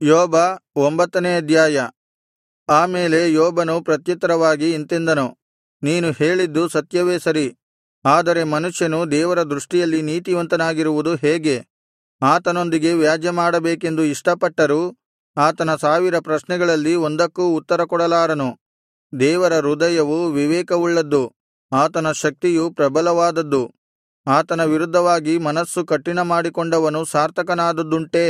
ಯೋಬ 9ನೇ ಅಧ್ಯಾಯ. ಆ ಮೇಲೆ ಯೋಬನು ಪ್ರತ್ಯುತ್ತರವಾಗಿ ಇಂತೆಂದನು, ನೀನು ಹೇಳಿದ್ದು ಸತ್ಯವೇ ಸರಿ. ಆದರೆ ಮನುಷ್ಯನು ದೇವರ ದೃಷ್ಟಿಯಲ್ಲಿ ನೀತಿವಂತನಾಗಿರುವುದು ಹೇಗೆ? ಆತನೊಂದಿಗೆ ವ್ಯಾಜ್ಯಮಾಡಬೇಕೆಂದು ಇಷ್ಟಪಟ್ಟರೂ ಆತನ 1000 ಪ್ರಶ್ನೆಗಳಲ್ಲಿ ಒಂದಕ್ಕೂ ಉತ್ತರ ಕೊಡಲಾರನು. ದೇವರ ಹೃದಯವು ವಿವೇಕವುಳ್ಳದ್ದು, ಆತನ ಶಕ್ತಿಯು ಪ್ರಬಲವಾದದ್ದು. ಆತನ ವಿರುದ್ಧವಾಗಿ ಮನಸ್ಸು ಕಠಿಣಮಾಡಿಕೊಂಡವನು ಸಾರ್ಥಕನಾದದ್ದುಂಟೇ?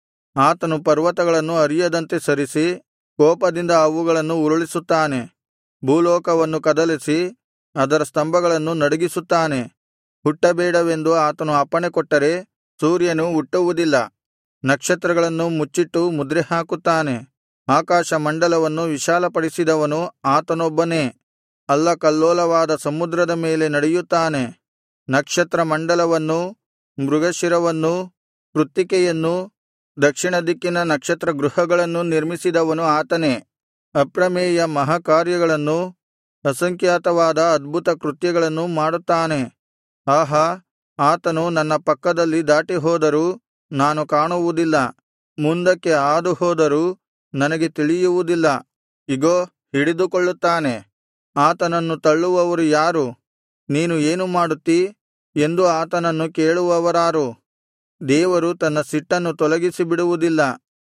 ಆತನು ಪರ್ವತಗಳನ್ನು ಅರಿಯದಂತೆ ಸರಿಸಿ ಕೋಪದಿಂದ ಅವುಗಳನ್ನು ಉರುಳಿಸುತ್ತಾನೆ. ಭೂಲೋಕವನ್ನು ಕದಲಿಸಿ ಅದರ ಸ್ತಂಭಗಳನ್ನು ನಡುಗಿಸುತ್ತಾನೆ. ಹುಟ್ಟಬೇಡವೆಂದು ಆತನು ಅಪ್ಪಣೆ ಕೊಟ್ಟರೆ ಸೂರ್ಯನು ಹುಟ್ಟುವುದಿಲ್ಲ. ನಕ್ಷತ್ರಗಳನ್ನು ಮುಚ್ಚಿಟ್ಟು ಮುದ್ರೆ ಹಾಕುತ್ತಾನೆ. ಆಕಾಶ ಮಂಡಲವನ್ನು ವಿಶಾಲಪಡಿಸಿದವನು ಆತನೊಬ್ಬನೇ. ಅಲ್ಲಕಲ್ಲೋಲವಾದ ಸಮುದ್ರದ ಮೇಲೆ ನಡೆಯುತ್ತಾನೆ. ನಕ್ಷತ್ರ ಮಂಡಲವನ್ನೂ ಮೃಗಶಿರವನ್ನೂ ಕೃತ್ತಿಕೆಯನ್ನೂ ದಕ್ಷಿಣ ದಿಕ್ಕಿನ ನಕ್ಷತ್ರ ಗೃಹಗಳನ್ನೂ ನಿರ್ಮಿಸಿದವನು ಆತನೇ. ಅಪ್ರಮೇಯ ಮಹಾಕಾರ್ಯಗಳನ್ನೂ ಅಸಂಖ್ಯಾತವಾದ ಅದ್ಭುತ ಕೃತ್ಯಗಳನ್ನೂ ಮಾಡುತ್ತಾನೆ. ಆಹಾ, ಆತನು ನನ್ನ ಪಕ್ಕದಲ್ಲಿ ದಾಟಿಹೋದರೂ ನಾನು ಕಾಣುವುದಿಲ್ಲ, ಮುಂದಕ್ಕೆ ಹಾದುಹೋದರೂ ನನಗೆ ತಿಳಿಯುವುದಿಲ್ಲ. ಇಗೋ, ಹಿಡಿದುಕೊಳ್ಳುತ್ತಾನೆ. ಆತನನ್ನು ತಳ್ಳುವವರು ಯಾರು? ನೀನು ಏನು ಮಾಡುತ್ತೀ ಎಂದು ಆತನನ್ನು ಕೇಳುವವರಾರು? ದೇವರು ತನ್ನ ಸಿಟ್ಟನ್ನು ತೊಲಗಿಸಿಬಿಡುವುದಿಲ್ಲ.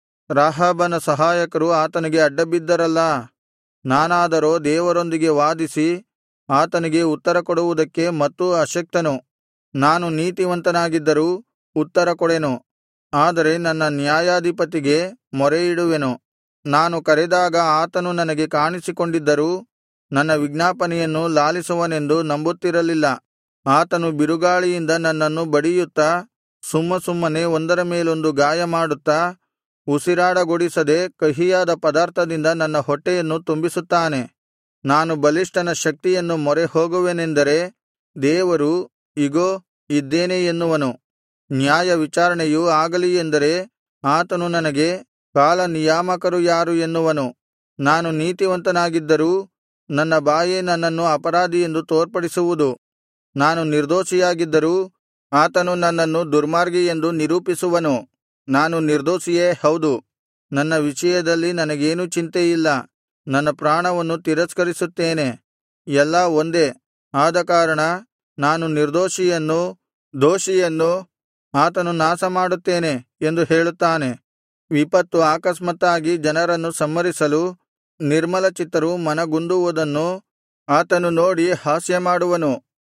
ರಾಹಾಬನ ಸಹಾಯಕರು ಆತನಿಗೆ ಅಡ್ಡಬಿದ್ದರಲ್ಲಾ. ನಾನಾದರೋ ದೇವರೊಂದಿಗೆ ವಾದಿಸಿ ಆತನಿಗೆ ಉತ್ತರ ಕೊಡುವುದಕ್ಕೆ ಮತ್ತೂ ಅಶಕ್ತನು. ನಾನು ನೀತಿವಂತನಾಗಿದ್ದರೂ ಉತ್ತರ ಕೊಡೆನು, ಆದರೆ ನನ್ನ ನ್ಯಾಯಾಧಿಪತಿಗೆ ಮೊರೆಯಿಡುವೆನು. ನಾನು ಕರೆದಾಗ ಆತನು ನನಗೆ ಕಾಣಿಸಿಕೊಂಡಿದ್ದರೂ ನನ್ನ ವಿಜ್ಞಾಪನೆಯನ್ನು ಲಾಲಿಸುವನೆಂದು ನಂಬುತ್ತಿರಲಿಲ್ಲ. ಆತನು ಬಿರುಗಾಳಿಯಿಂದ ನನ್ನನ್ನು ಬಡಿಯುತ್ತಾ ಸುಮ್ಮಸುಮ್ಮನೆ ಒಂದರ ಮೇಲೊಂದು ಗಾಯಮಾಡುತ್ತಾ ಉಸಿರಾಡಗೊಡಿಸದೆ ಕಹಿಯಾದ ಪದಾರ್ಥದಿಂದ ನನ್ನ ಹೊಟ್ಟೆಯನ್ನು ತುಂಬಿಸುತ್ತಾನೆ. ನಾನು ಬಲಿಷ್ಠನ ಶಕ್ತಿಯನ್ನು ಮೊರೆ ಹೋಗುವೆನೆಂದರೆ ದೇವರು ಇಗೋ ಇದ್ದೇನೆ ಎನ್ನುವನು. ನ್ಯಾಯ ವಿಚಾರಣೆಯು ಆಗಲಿ ಎಂದರೆ ಆತನು ನನಗೆ ಕಾಲನಿಯಾಮಕರು ಯಾರು ಎನ್ನುವನು. ನಾನು ನೀತಿವಂತನಾಗಿದ್ದರೂ ನನ್ನ ಬಾಯೇ ನನ್ನನ್ನು ಅಪರಾಧಿ ಎಂದು ತೋರ್ಪಡಿಸುವುದು. ನಾನು ನಿರ್ದೋಷಿಯಾಗಿದ್ದರೂ ಆತನು ನನ್ನನ್ನು ದುರ್ಮಾರ್ಗಿ ಎಂದು ನಿರೂಪಿಸುವನು. ನಾನು ನಿರ್ದೋಷಿಯೇ ಹೌದು, ನನ್ನ ವಿಷಯದಲ್ಲಿ ನನಗೇನೂ ಚಿಂತೆಯಿಲ್ಲ. ನನ್ನ ಪ್ರಾಣವನ್ನು ತಿರಸ್ಕರಿಸುತ್ತೇನೆ. ಎಲ್ಲಾ ಒಂದೇ. ಆದಕಾರಣ ನಾನು ನಿರ್ದೋಷಿಯನ್ನೂ ದೋಷಿಯನ್ನೂ ಆತನು ನಾಶಮಾಡುತ್ತೇನೆ ಎಂದು ಹೇಳುತ್ತಾನೆ. ವಿಪತ್ತು ಆಕಸ್ಮಾತ್ತಾಗಿ ಜನರನ್ನು ಸಂಹರಿಸಲು ನಿರ್ಮಲಚಿತ್ತರು ಮನಗುಂದುವುದನ್ನು ಆತನು ನೋಡಿ ಹಾಸ್ಯಮಾಡುವನು.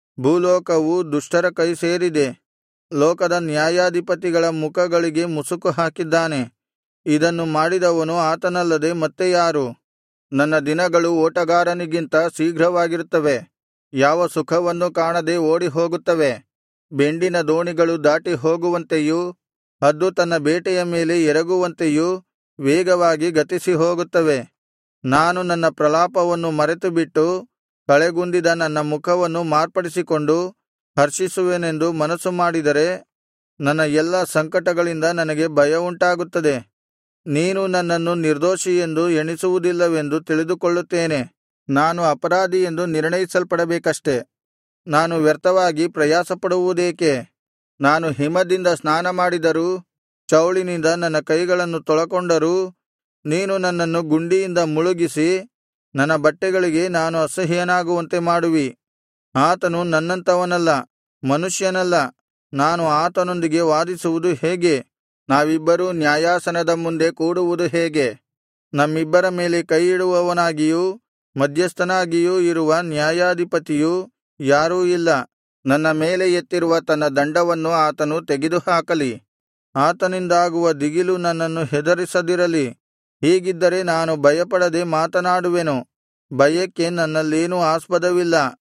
ಭೂಲೋಕವು ದುಷ್ಟರ ಕೈ ಸೇರಿದೆ. ಲೋಕದ ನ್ಯಾಯಾಧಿಪತಿಗಳ ಮುಖಗಳಿಗೆ ಮುಸುಕು ಹಾಕಿದ್ದಾನೆ. ಇದನ್ನು ಮಾಡಿದವನು ಆತನಲ್ಲದೆ ಮತ್ತೆ ಯಾರು? ನನ್ನ ದಿನಗಳು ಓಟಗಾರನಿಗಿಂತ ಶೀಘ್ರವಾಗಿರುತ್ತವೆ, ಯಾವ ಸುಖವನ್ನೂ ಕಾಣದೆ ಓಡಿಹೋಗುತ್ತವೆ. ಬೆಂಡಿನ ದೋಣಿಗಳು ದಾಟಿ ಹೋಗುವಂತೆಯೂ ಹದ್ದು ತನ್ನ ಬೇಟೆಯ ಮೇಲೆ ಎರಗುವಂತೆಯೂ ವೇಗವಾಗಿ ಗತಿಸಿ ಹೋಗುತ್ತವೆ. ನಾನು ನನ್ನ ಪ್ರಲಾಪವನ್ನು ಮರೆತುಬಿಟ್ಟು ಕಳೆಗುಂದಿದ ನನ್ನ ಮುಖವನ್ನು ಮಾರ್ಪಡಿಸಿಕೊಂಡು ಹರ್ಷಿಸುವೆನೆಂದು ಮನಸ್ಸು ಮಾಡಿದರೆ ನನ್ನ ಎಲ್ಲಾ ಸಂಕಟಗಳಿಂದ ನನಗೆ ಭಯವುಂಟಾಗುತ್ತದೆ. ನೀನು ನನ್ನನ್ನು ನಿರ್ದೋಷಿ ಎಂದು ಎಣಿಸುವುದಿಲ್ಲವೆಂದು ತಿಳಿದುಕೊಳ್ಳುತ್ತೇನೆ. ನಾನು ಅಪರಾಧಿ ಎಂದು ನಿರ್ಣಯಿಸಲ್ಪಡಬೇಕಷ್ಟೆ. ನಾನು ವ್ಯರ್ಥವಾಗಿ ಪ್ರಯಾಸಪಡುವುದೇಕೆ? ನಾನು ಹಿಮದಿಂದ ಸ್ನಾನಮಾಡಿದರೂ ಚೌಳಿನಿಂದ ನನ್ನ ಕೈಗಳನ್ನು ತೊಳಕೊಂಡರೂ ನೀನು ನನ್ನನ್ನು ಗುಂಡಿಯಿಂದ ಮುಳುಗಿಸಿ ನನ್ನ ಬಟ್ಟೆಗಳಿಗೆ ನಾನು ಅಸಹ್ಯನಾಗುವಂತೆ ಮಾಡುವಿ. ಆತನು ನನ್ನಂಥವನಲ್ಲ, ಮನುಷ್ಯನಲ್ಲ. ನಾನು ಆತನೊಂದಿಗೆ ವಾದಿಸುವುದು ಹೇಗೆ? ನಾವಿಬ್ಬರೂ ನ್ಯಾಯಾಸನದ ಮುಂದೆ ಕೂಡುವುದು ಹೇಗೆ? ನಮ್ಮಿಬ್ಬರ ಮೇಲೆ ಕೈಯಿಡುವವನಾಗಿಯೂ ಮಧ್ಯಸ್ಥನಾಗಿಯೂ ಇರುವ ನ್ಯಾಯಾಧಿಪತಿಯು ಯಾರೂ ಇಲ್ಲ. ನನ್ನ ಮೇಲೆ ಎತ್ತಿರುವ ತನ್ನ ದಂಡವನ್ನು ಆತನು ತೆಗೆದುಹಾಕಲಿ. ಆತನಿಂದಾಗುವ ದಿಗಿಲು ನನ್ನನ್ನು ಹೆದರಿಸದಿರಲಿ. ಹೀಗಿದ್ದರೆ ನಾನು ಭಯಪಡದೆ ಮಾತನಾಡುವೆನು. ಭಯಕ್ಕೆ ನನ್ನಲ್ಲೇನೂ ಆಸ್ಪದವಿಲ್ಲ.